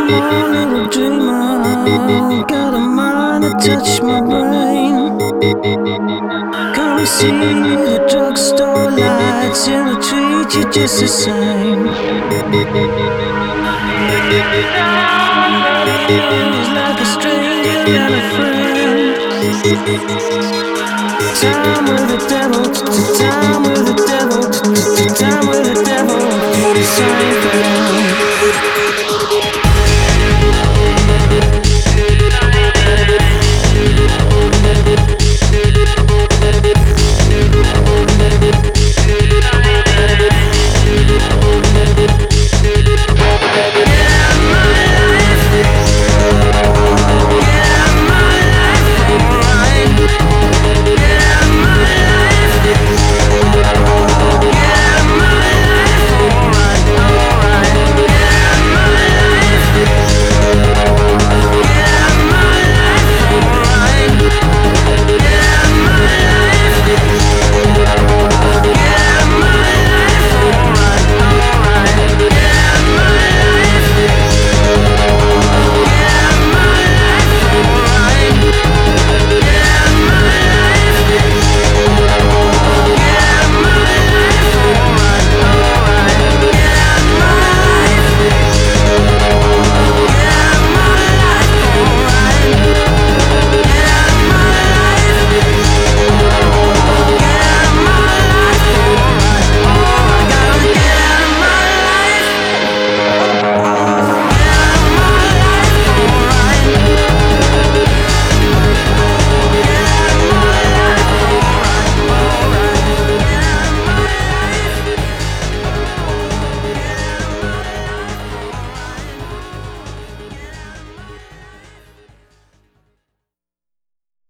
on, little dreamer. Got a mind to touch my brain. Come see the drugstore lights and will treat you just the same. It's like a stranger and a friend. Time with the devil, time with the devil, time with the devil. Do the same for them.